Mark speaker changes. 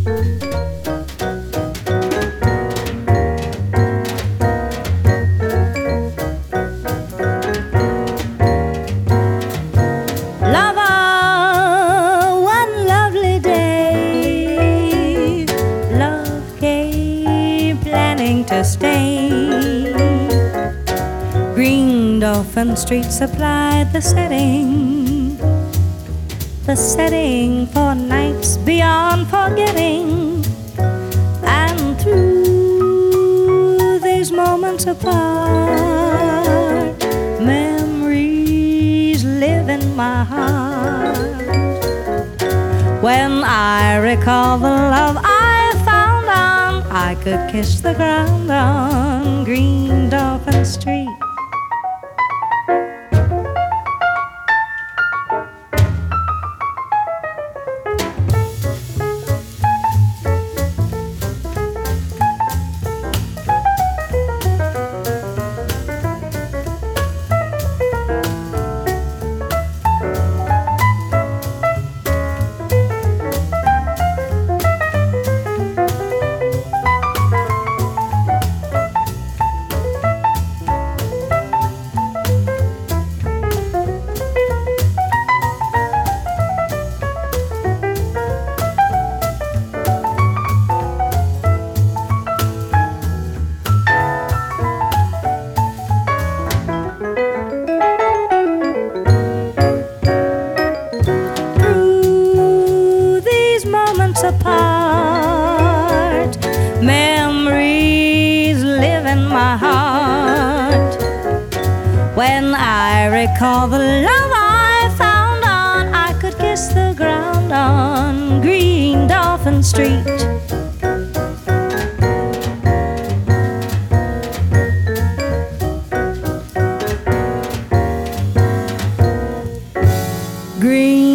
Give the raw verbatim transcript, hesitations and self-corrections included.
Speaker 1: Lover, one lovely day, love came planning to stay. Green Dolphin Street supplied the setting, the setting for nights beyond forgetting. And through these moments apart, memories live in my heart. When I recall the love I found on, I could kiss the ground on Green Dolphin Street. Apart, memories live in my heart. When I recall the love I found on, I could kiss the ground on Green Dolphin Street. Green